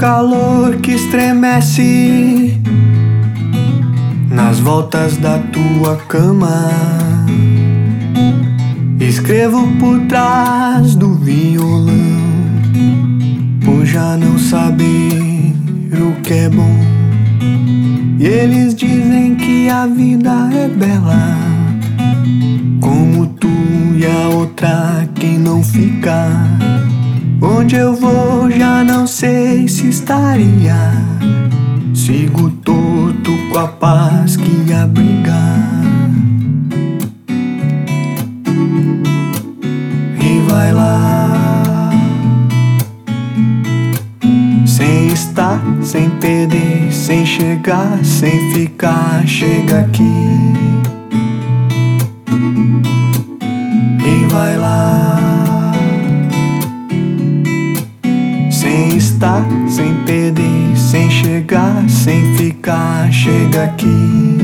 calor que estremece nas voltas da tua cama. Escrevo por trás do violão, por já não saber o que é bom. E eles dizem que a vida é bela, como tu e a outra que não fica. Onde eu vou já não sei se estaria. Sigo torto com a paz que abriga. E vai lá, sem estar, sem perder, sem chegar, sem ficar, chega aqui. E vai lá, sem estar, sem perder, sem chegar, sem ficar, chega aqui.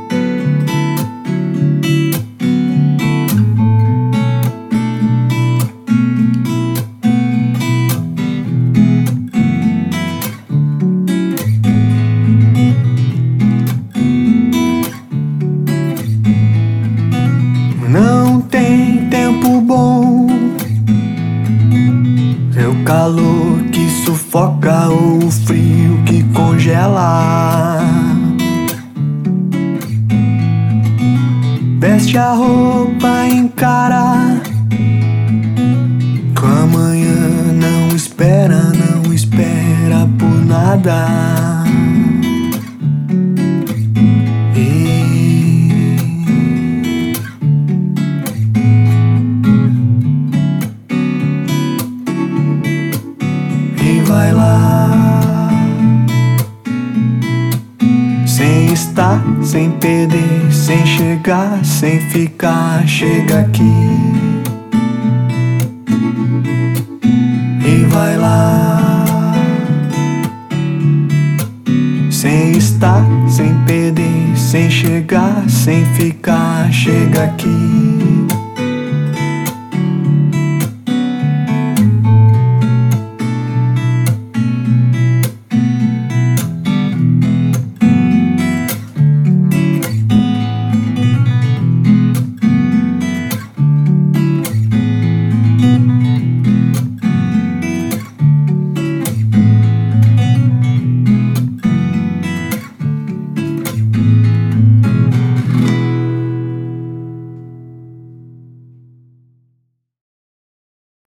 Não tem tempo bom, é o calor que sufoca ou o frio que congela. Veste a roupa, encara, com amanhã não espera, não espera por nada. E vai lá, sem estar, sem perder, sem chegar, sem ficar, chega aqui. E vai lá, sem estar, sem perder, sem chegar, sem ficar, chega aqui.